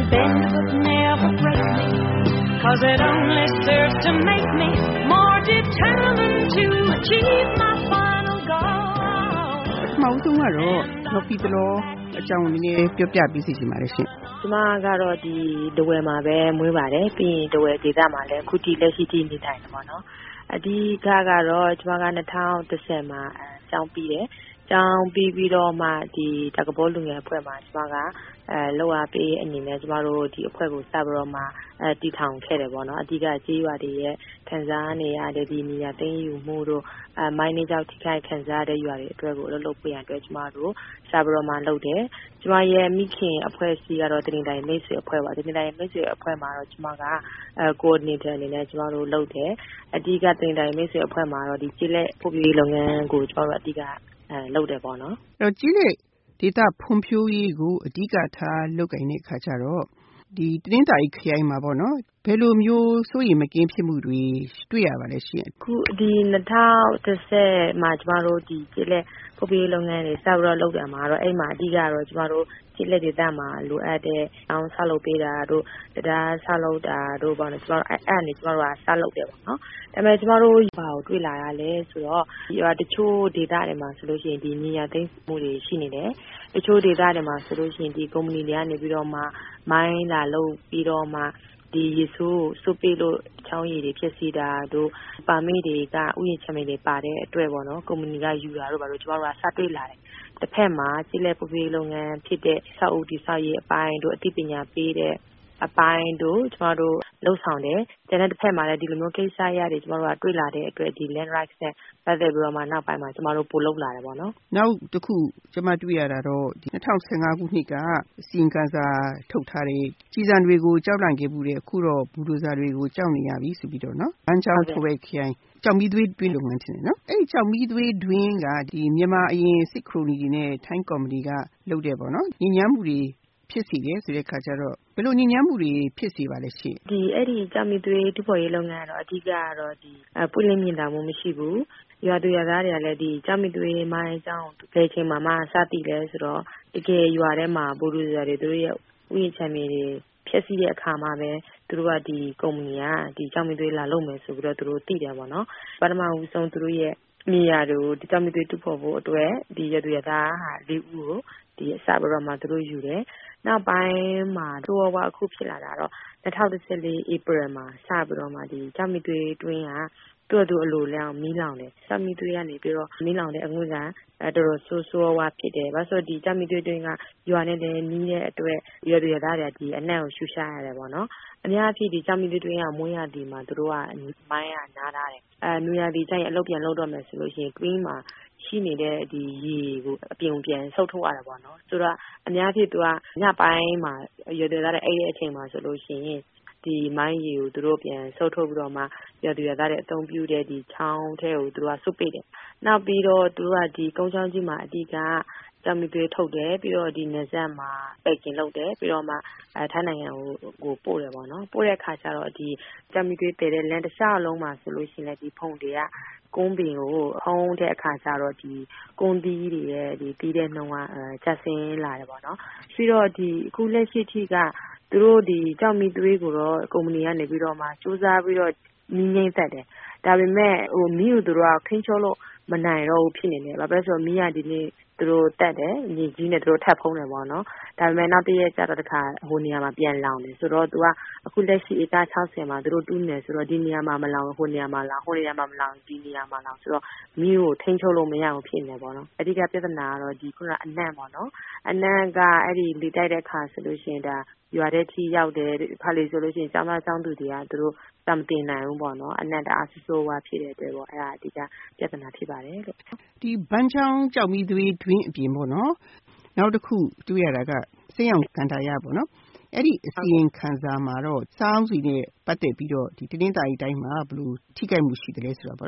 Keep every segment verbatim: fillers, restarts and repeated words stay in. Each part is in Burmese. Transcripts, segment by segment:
bend but never break me, 'cause it only serves to make me more determined to achieve my final goal. မောင်ဆုံးကတော့တော့ပြီးတော့အကြောင်းနည်းနည်းပြောပြပေးစီချင်ပါတယ်ရှင်။ကျမကတော့ဒီတဝယ်မှာပဲမွေးပါတယ်ပြီးရင်တဝယ်ဒေသမှာလည်းခုတီလက်ရှိတီနေထိုင်တယ်ပေါ့နော်။အဒီကကတော့ကျမက၂၀၁၀မှာကျောင်းပြီးတယ်။ကျောင်းပြီးပြီးတော့မှဒီတက္ကသိုလ်လူငယ်အဖွဲ့မှာကျမကအဲလောက်အားပေးအနေနဲ့ကျမတို့ဒီအဖွဲ့ကိုစပြီးတော့မှအဲတည်ထောင်ခဲ့တယ်ပေါ့နော်အဓိကကြေးရွာတွေရဲ့ခံစားနေရတဲ့ဒီနေရာသိမ်းယူမှုတို့အဲမိုင်းနေကြောက်ထိခိုက်ခံစားတဲ့ရွာတွေအတွက်ကိုအလုပ်လုပ်ပေးရတဲ့အတွက်ကျမတို့စပြီးတော့မှလုပ်တယ်ကျမရဲ့မိခင်အဖွဲ့အစည်းကတော့တင်တိုင်းမိတ်ဆွေအဖွဲ့ပါတင်တိုင်းမိတ်ဆွေအဖွဲ့မှာတော့ကျမကအဲ coordinator အနေနဲ့ကျမတို့လုပ်တယ်အဓိကတင်တိုင်းမိတ်ဆွေအဖွဲ့မှာတော့ဒီကြေးလက်ဖွံ့ဖြိုးရေးလုပ်ငန်းကိုကျမတို့အဓိကအဲလုပ်တယ်ပေါ့နော်အဲ့တော့ကြေးလက်ဒေတာဖွံ့ဖြိုးရေးကိုအဓိကထားလုပ်ကိုင်တဲ့အခါကျတော့ဒီတနင်္သာရီခရိုင်မှာပေါ့နော်ဘယ်လိုမျိုးစိုးရိမ်မကင်းဖြစ်မှုတွေတွေ့ရပါလဲရှင်ခုဒီ၂၀၁၀မှာကျမတို့ဒီကျေးလက်ဖွံ့ဖြိုးရေးလုပ်ငန်းတွေစပြီးတော့လုပ်တယ်မှာတော့အဲ့မှာအဓိကတော့ကျမတို့ကျေးလက်ဒေသမှာလိုအပ်တဲ့အောင်ဆောက်လုပ်ပေးတာတို့တရားဆောက်လုပ်တာတို့ပေါ့နော်ကျမတို့အဲ့အဲ့နေကျမတို့ကဆောက်လုပ်တယ်ပေါ့နော်ဒါပေမဲ့ကျမတို့ဘာကိုတွေ့လာရလဲဆိုတော့ဒီတချို့ဒေသတွေမှာဆိုလို့ရှိရင်ဒီနေရာသိမ်းမှုတွေရှိနေတယ်တချို့ဒေသတွေမှာဆိုလို့ရှိရင်ဒီကုမ္ပဏီတွေကနေပြီးတော့မှမိုင်းလာလုပ်ပြီးတော့မှဒီရေဆိုးစုပ်ပေးလို့ချောင်းရည်တွေဖြစ်စီတာတို့ပါမစ်တွေကဥယျာဉ်ချမ်းမြေတွေပါတဲ့အတွက်ပေါ့နော်ကုမ္ပဏီကယူတာတို့ဘာလို့ကျမတို့ကစတွေ့လာတယ်တစ်ဖက်မှာကျေးလက်ဖွံ့ဖြိုးရေးလုပ်ငန်းဖြစ်တဲ့စောက်အုပ်ဒီစောက်ရည်အပိုင်းတို့အသိပညာပေးတဲ့အပိုင်းတို့ကျမတို့လှုပ်ဆောင်တယ်။ကျန်တဲ့တစ်ဖက်မှာလည်းဒီလိုမျိုးကိစ္စရတွေကျမတို့ကတွေ့လာတဲ့အတွက်ဒီ land rights နဲ့ပတ်သက်ပြီးတော့မှနောက်ပိုင်းမှာကျမတို့ပို့လုပ်လာတယ်ပေါ့နော်။နောက်တစ်ခုကျမတွေ့ရတာတော့ဒီ၂၀၁၅ခုနှစ်ကအစီရင်ခံစာထုတ်ထားတဲ့ကြီးစံတွေကိုကြောက်လန့်ခဲ့မှုတဲ့အခုတော့ဘူဒိုဇာတွေကိုကြောက်နေရပြီဆိုပြီးတော့နော်။ဘန်းချောင်းထိုးပဲခရိုင်ကြောက်မီသွေးတွင်းလုပ်ငန်းတင်နော်။အဲ့ဒီကြောက်မီသွေးတွင်းကဒီမြန်မာအရင်စစ်ခရိုနီတွေနဲ့ထိုင်းကော်မတီကလုပ်တဲ့ပေါ့နော်။ညီညာမှုတွေဖြစ်စီတယ်ဆိုတဲ့ခါကျတော့ဘယ်လိုညဉ့်ညမ်းမှုတွေဖြစ်စီပါလဲရှင့်ဒီအဲ့ဒီကြောင်မီသွေးတူဖို့ရေးလုပ်ငန်းကတော့အဓိကကတော့ဒီပွင့်လင်းမြင်သာမှုမရှိဘူးရွာသူရွာသားတွေကလည်းဒီကြောင်မီသွေးမိုင်းအကြောင်းဘယ်ချိန်မှမစသိလဲဆိုတော့တကယ်ရွာထဲမှာဘူဒိုဇာတွေသူတို့ရဲ့ဥယျာဉ်ချမ်းမြေတွေဖြစ်စီတဲ့အခါမှာပဲသူတို့ကဒီကုမ္ပဏီကဒီကြောင်မီသွေးလာလုပ်မယ်ဆိုပြီးတော့သူတို့သိတယ်ပေါ့နော်ပထမဦးဆုံးသူတို့ရဲ့မြေယာတို့ဒီကြောင်မီသွေးတူဖို့ဖို့အတွက်ဒီရွာသူရွာသားဟာလေးဦးကိုဒီအစဘရောမှာသူတို့ယူတယ်နောက်ပိုင်းမှာတော့ဝါအခုဖြစ်လာတာတော့၂၀၁၄ April မှာစပြီးတော့မှဒီကြောင်မီသွေးတွင်းကသူ့သူအလိုလျောင်းမီးလောင်တယ်ကြောင်မီသွေးကနေပြီးတော့မီးလောင်တဲ့အငွေ့ကတော်တော်ဆိုးဆိုးဝါးဖြစ်တယ်ဘာလို့ဆိုဒီကြောင်မီသွေးတွင်းကရွာနဲ့လည်းနီးတဲ့အတွက်ရွာတွေသားတွေဒီအနံ့ကိုရှူရှားရတယ်ပေါ့နော်အများကြီးဒီကြောင်မီသွေးတွင်းကမွေးရဒီမှာသူတို့ကမိုင်းကနားထားတယ်အဲနွေရာသီကျရင်အလုပ်ပြန်လုပ်တော့မယ်ဆိုလို့ရှိရင် green မှာရှိနေတဲ့ဒီရေကိုအပြင်ပြန်ဆုပ်ထုတ်ရတယ်ပေါ့နော်ဆိုတော့အများကြီးသူကညပိုင်းမှာရွာတွေသားတဲ့အဲ့တဲ့အချိန်မှာဆိုလို့ရှိရင်ဒီမိုင်းရေကိုသူတို့ပြန်ဆုပ်ထုတ်ပြီးတော့မှရွာတွေသားတဲ့အသုံးပြုတဲ့ဒီချောင်းထဲကိုသူတို့ကစုပ်ပိတ်တယ်နောက်ပြီးတော့သူတို့ကဒီကုန်းချောင်းကြီးမှာအဓိကကြောင်မီသွေးထုတ်တယ်ပြီးတော့ဒီနယ်စပ်မှာပိတ်ကင်လုပ်တယ်ပြီးတော့မှအဲထိုင်းနိုင်ငံကိုကိုပို့တယ်ပေါ့နော်ပို့တဲ့အခါကျတော့ဒီကြောင်မီသွေးတည်တဲ့လမ်းတစ်လျှောက်လုံးမှာဆိုလို့ရှိရင်လည်းဒီဖုန်တွေကကုန်းပင်ကိုဟုံးတဲ့အခါကျတော့ဒီကုန်းသီးတွေရဲ့ဒီတီးတဲ့နှုံကအဲချက်ဆင်းလာတယ်ပေါ့နော်ပြီးတော့ဒီအခုလက်ရှိထိကသူတို့ဒီကြောင်မီသွေးကိုတော့ကုမ္ပဏီကနေပြီးတော့မှစူးစမ်းပြီးတော့မီးငိမ့်သက်တယ်ဒါပေမဲ့ဟိုမီးကိုသူတို့ကခင်းချိုးလို့မနိုင်တော့ဘူးဖြစ်နေတယ်ဘာပဲဆိုမီးရဒီနေ့သူတို့တက်တယ်ညီကြီးနဲ့သူတို့ထပ်ဖုံးတယ်ပေါ့နော်ဒါပေမဲ့နောက်တစ်ရက်ကျတော့တခါဟိုနေရာမှာပြန်လောင်တယ်ဆိုတော့သူကအခုလက်ရှိဧက၆၀မှာသူတို့တူးနေဆိုတော့ဒီနေရာမှာမလောင်ဟိုနေရာမှာလောင်ဟိုနေရာမှာမလောင်ဒီနေရာမှာလောင်ဆိုတော့မီးကိုထိန်းချုပ်လို့မရဘူးဖြစ်နေပေါ့နော်အဓိကပြဿနာကတော့ဒီခုနအနံ့ပေါ့နော်အနံ့ကအဲ့ဒီလေတိုက်တဲ့အခါဆိုလို့ရှိရင်ဒါရွာတဲ့ထိရောက်တယ်ခါလေးဆိုလို့ရှိရင်ကျောင်းသားကျောင်းသူတွေကသူတို့တမတင်နိုင်ဘူးပေါ့နော်အနံ့တအားဆိုးဆိုးဝါးဖြစ်တဲ့အတွက်ပေါ့အဲ့ဒါအဓိကပြဿနာဖြစ်ပါတယ်လို့ဒီဘန်းချောင်းကြောက်မီသွေးတွင်းအပြင်ပေါ့နော်နောက်တစ်ခုတွေ့ရတာကစိတ်အောင်ကန်တာရပေါ့နော်အဲ့ဒီအစီရင်ခံစာမှာတော့စောင်းစီနဲ့ပတ်သက်ပြီးတော့ဒီတင်းတင်းတာရီတိုင်းမှာဘယ်လိုထိခိုက်မှုရှိတယ်လဲဆိုတာပေါ့နော်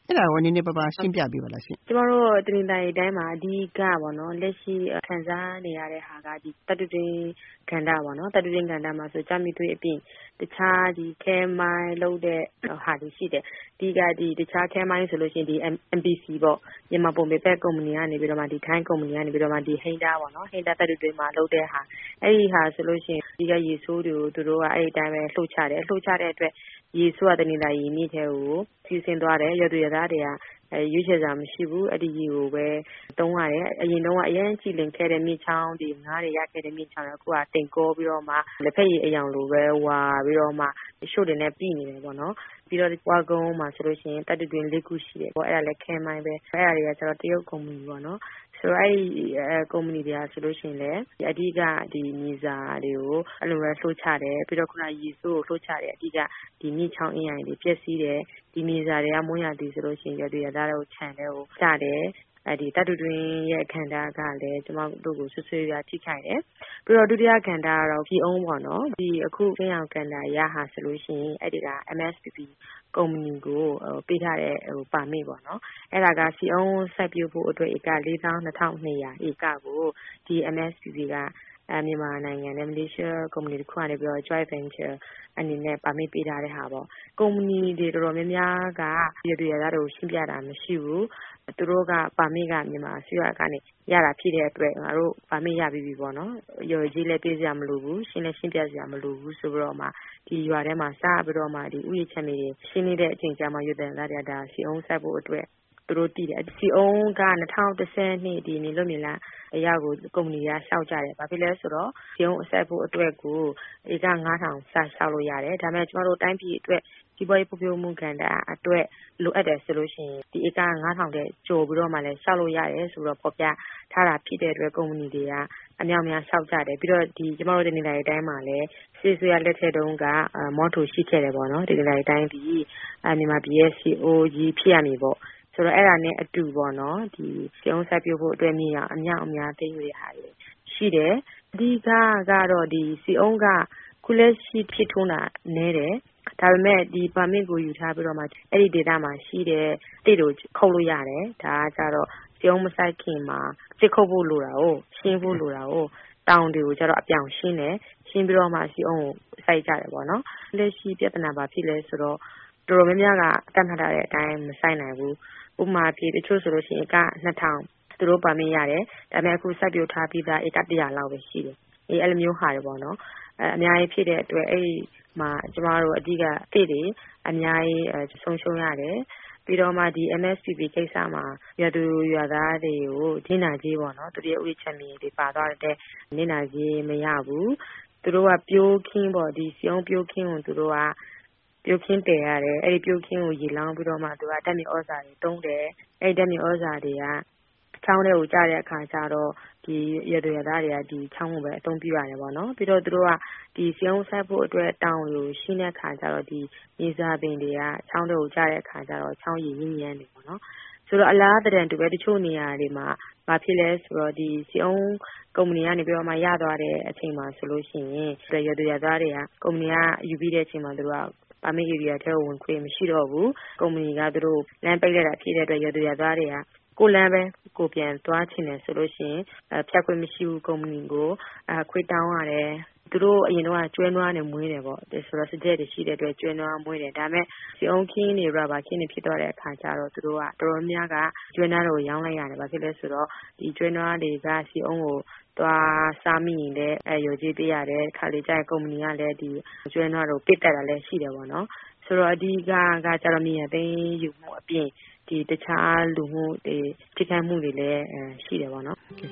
အဲ့ဒါကိုနည်းနည်းပါးပါးရှင်းပြပေးပါလားရှင်ကျမတို့တနင်္သာရီတိုင်းမှာအဓိကပေါ့နော်လက်ရှိခံစားနေရတဲ့ဟာကဒီတတုတွင်းကန္တာပေါ့နော်တတုတွင်းကန္တာမှာဆိုကြမိသွေးအပြင်တခြားဒီခဲမိုင်းလုပ်တဲ့ဟာတွေရှိတယ်ဒီကဒီတခြားခဲမိုင်းဆိုလို့ရှိရင်ဒီ M P C ပေါ့မြန်မာပုံပေပက်ကုမ္ပဏီကနေပြီးတော့မှဒီထိုင်းကုမ္ပဏီကနေပြီးတော့မှဒီဟိန်းတာပေါ့နော်ဟိန်းတာတတုတွင်းမှာလုပ်တဲ့ဟာအဲ့ဒီဟာဆိုလို့ရှိရင်ဒီကရေဆိုးတွေကိုသူတို့ကအဲ့ဒီတိုင်းပဲလှုပ်ချတယ်လှုပ်ချတဲ့အတွက်ရေဆိုးကတနင်္သာရီမြစ်ထဲကိုစီးဆင်းသွားတယ်ရသူရသားတွေကအဲရွေးချယ်စာမရှိဘူးအဲ့ဒီကြီးကိုပဲတုံးရတယ်အရင်တုန်းကအရင်ကြည်လင်ခဲ့တဲ့မြေချောင်းဒီငါးတွေရခဲ့တဲ့မြေချောင်းကအခုကတိမ်ကောပြီးတော့မှလက်ဖက်ရည်အယောင်လိုပဲဝါပြီးတော့မှရှို့တယ်နဲ့ပြည်နေတယ်ပေါ့နော်ပြီးတော့ဝါကုန်းမှာဆိုလို့ရှိရင်တတုတွင်လေးခုရှိတယ်ပေါ့အဲ့ဒါလည်းခဲမိုင်းပဲအဲ့ဒါတွေကကျတော့တရုတ်ကုမ္ပဏီပေါ့နော်ဆိုတော့အဲ့ဒီကုမ္ပဏီတွေကဆိုလို့ရှိရင်လည်းအဓိကဒီမြေစာတွေကိုအဲ့လိုပဲလှုပ်ချတယ်ပြီးတော့ခုနရေစိုးကိုလှုပ်ချတယ်အဓိကဒီမြေချောင်းအင်းရိုင်တွေပြည့်စည်တယ်ဒီမြေစာတွေကမွန်းရသည်ဆိုလို့ရှိရင်ရတဲ့ရသားတွေကိုခြံတဲ့ကိုကျတယ်အဲဒီတတုတွင်ရဲ့ခန္ဓာကလည်းကျမတို့ကိုဆွဆွေးရထိခိုက်တယ်ပြီးတော့ဒုတိယခန္ဓာကတော့ဒီအောင်ပေါ့နော်ဒီအခုကျင်းအောင်ခန္ဓာရဟာဆိုလို့ရှိရင်အဲ့ဒီက M S P P ကုမ္ပဏီကိုပေးထားတဲ့ဟိုပါမစ်ပေါ့နော်အဲ့ဒါကစီအောင်စိုက်ပျိုးဖို့အတွက်ဧက လေးသောင်းနှစ်ထောင်နှစ်ရာဧကကိုဒီ M S P P ကအဲမြန်မာနိုင်ငံနဲ့မလေးရှားကုမ္ပဏီတစ်ခုကနေပြီးတော့ joint venture အနေနဲ့ပါမစ်ပေးထားတဲ့ဟာပေါ့ကုမ္ပဏီတွေတော်တော်များများကရည်ရည်ရတာကိုရှင်းပြတာမရှိဘူးသူတို့ကပါမစ်ကမြန်မာအစိုးရကနေရတာဖြစ်တဲ့အတွက်ငါတို့ပါမစ်ရပြီးပြီပေါ့နော်ရော်ကြီးလည်းပေးစရာမလိုဘူးရှင်းလည်းရှင်းပြစရာမလိုဘူးဆိုပြီးတော့မှဒီရွာထဲမှာစပြီးတော့မှဒီဥယျာဉ်ချက်တွေရှင်းနေတဲ့အချိန်ကျမှရွတ်တဲ့သားတွေဒါစီအောင်ဆက်ဖို့အတွက်သူတို့တည်တယ်စီအောင်က၂၀၁၀ဒီနေလို့မြင်လားအရာကိုကုမ္ပဏီကရှောက်ကြတယ်ဘာဖြစ်လဲဆိုတော့စီအောင်အဆက်ဖို့အတွက်ကိုဧကငါးထောင်စရှောက်လို့ရတယ်ဒါပေမဲ့ကျမတို့တိုင်းပြည်အတွက်ဒီပေါ်ရေးပုဂ္ဂိုလ်မှုကဏ္ဍအတွက်လိုအပ်တယ်ဆိုလို့ရှိရင်ဒီဧကငါးထောင်တဲ့ကျော်ပြီးတော့မှလည်းရှောက်လို့ရတယ်ဆိုတော့ပေါ်ပြထားတာဖြစ်တဲ့အတွက်ကုမ္ပဏီတွေကအများများရှောက်ကြတယ်ပြီးတော့ဒီကျမတို့ဒီနေရာတိုင်းမှာလည်းစီဆွေရလက်ထက်တုန်းကမော်တိုရှိခဲ့တယ်ပေါ့နော်ဒီနေရာတိုင်းဒီမြန်မာပြည်ရဲ့ C O ကြီးဖြစ်ရမည်ပေါ့ဆိုတော့အဲ့ဒါနဲ့အတူပေါ့နော်ဒီစီအောင်ဆက်ပြုတ်ဖို့အတွက်မြေရအများအများသိရတဲ့ဟာတွေရှိတယ်အဓိကကတော့ဒီစီအောင်ကခုလက်ရှိဖြစ်ထွန်းတာနဲတယ်ဒါပေမဲ့ဒီပါမစ်ကိုယူထားပြီးတော့မှအဲ့ဒီ data မှာရှိတဲ့တိတ်ကိုခုတ်လို့ရတယ်ဒါကကြတော့စီအောင်မဆိုင်ခင်မှာစစ်ခုတ်ဖို့လိုတာကိုရှင်းဖို့လိုတာကိုတောင်တွေကိုကြတော့အပြောင်ရှင်းတယ်ရှင်းပြီးတော့မှစီအောင်ကိုစိုက်ကြတယ်ပေါ့နော်လက်ရှိပြဿနာပါဖြစ်လဲဆိုတော့တော်တော်များများကတတ်မှတ်ထားတဲ့အတိုင်းမဆိုင်နိုင်ဘူးဥပမာဖြစ်တချို့ဆိုလို့ရှိရင်ကနှစ်ထောင်သူတို့ပါမစ်ရတယ်ဒါပေမဲ့အခုစိုက်ပျိုးထားပြီးသားဧကတစ်ရာလောက်ပဲရှိတယ်အေးအဲ့လိုမျိုးဟာတွေပေါ့နော်အဲအများကြီးဖြစ်တဲ့အတွက်အဲ့ဒီမှာကျမတို့အဓိကတိတွေအများကြီးဆုံးရှုံးရတယ်ပြီးတော့မှဒီ M S P P ကိစ္စမှာရသူရသားတွေကိုဒင်းနာကြီးပေါ့နော်သူတို့ရဲ့ဥယျာဉ်ချက်မြေတွေပါသွားတဲ့နင်းနာကြီးမရဘူးသူတို့ကပြိုးခင်းပေါ့ဒီစီအောင်ပြိုးခင်းကိုသူတို့ကပြိုးခင်းတည်ရတယ်အဲ့ဒီပြိုးခင်းကိုရေလောင်းပြီးတော့မှသူကတက်မြေဩဇာတွေတုံးတယ်အဲ့ဒီတက်မြေဩဇာတွေကချောင်းတွေကိုကြားတဲ့အခါကျတော့ဒီရတဲ့ရသားတွေကဒီချောင်းကိုပဲအသုံးပြုရတယ်ပေါ့နော်ပြီးတော့သူတို့ကဒီစီအောင်ဆက်ဖို့အတွက်တောင်းလို့ရှင်းတဲ့အခါကျတော့ဒီမြေစာပင်တွေကချောင်းတွေကိုကြားတဲ့အခါကျတော့ချောင်းရည်ရင်းရမ်းနေပေါ့နော်ဆိုတော့အလားတန်တူပဲတချို့နေရာတွေမှာဘာဖြစ်လဲဆိုတော့ဒီစီအောင်ကုမ္ပဏီကနေပြီးတော့မှရသွားတဲ့အချိန်မှာဆိုလို့ရှိရင်ရတဲ့ရသားတွေကကုမ္ပဏီကယူပြီးတဲ့အချိန်မှာသူတို့ကပါမစ် area ထဲကိုဝင်ခွင့်မရှိတော့ဘူးကုမ္ပဏီကသူတို့လမ်းပိတ်လိုက်တာဖြစ်တဲ့အတွက်ရတဲ့ရသားတွေကကိုလမ်းပဲကိုပြန်သွားချင်တယ်ဆိုလို့ရှိရင်ဖြတ်ခွင့်မရှိဘူးကုမ္ပဏီကိုအခွေတောင်းရတယ်သူတို့အရင်တော့ကျွဲနွားနဲ့မွေးတယ်ပေါ့ဆိုတော့စကြက်တွေရှိတဲ့အတွက်ကျွဲနွားမွေးတယ်ဒါပေမဲ့စီအောင်ခင်းတွေရပါခင်းတွေဖြစ်တော့တဲ့အခါကျတော့သူတို့ကတော်တော်များကကျွဲနွားတွေကိုရောင်းလိုက်ရတယ်ဘာဖြစ်လဲဆိုတော့ဒီကျွဲနွားတွေကစီအောင်ကိုသွားစားမိရင်လည်းအဲရော်ကြီးပေးရတယ်ခါလေးကျကုမ္ပဏီကလည်းဒီကျွဲနွားတွေကိုပစ်တက်တာလည်းရှိတယ်ပေါ့နော်ဆိုတော့အဓိကကကျတော့မြေရသိမ်းယူမှုအပြင်ဒီတခြားလူမှုတွေထိခိုက်မှုတွေလည်းရှိတယ်ပေါ့နော်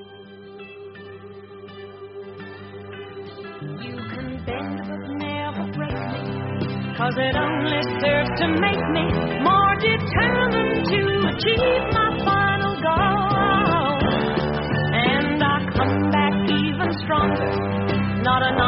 You can bend but never break me cause it only serves to make me more determined to achieve my final goal and I come back even stronger not enough